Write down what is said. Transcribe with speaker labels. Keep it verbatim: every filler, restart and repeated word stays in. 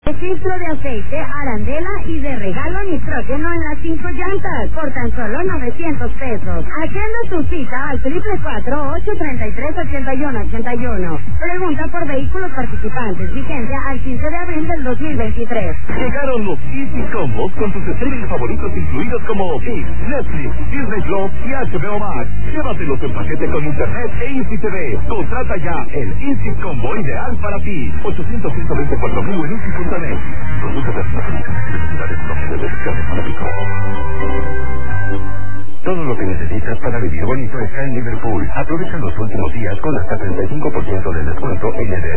Speaker 1: Filtro de aceite, arandela y de regalo nitrógeno en las cinco llantas por tan solo novecientos pesos. Agenda tu cita al triple cuatro, ocho treinta y tres, ochenta y uno ochenta y uno. Pregunta por vehículos participantes. Vigencia al quince de abril del dos mil veintitrés.
Speaker 2: Llegaron los Easy Combos con tus streaming favoritos incluidos como X, Netflix, Disney Plus y H B O Max. Llévatelos en paquete con internet e Easy T V. Contrata ya el Easy Combo ideal para ti. ochocientos, ciento veinticuatro mil en Easy punto net.
Speaker 3: Todo lo que necesitas para vivir bonito está en Liverpool. Aprovecha los últimos días con hasta treinta y cinco por ciento de descuento en el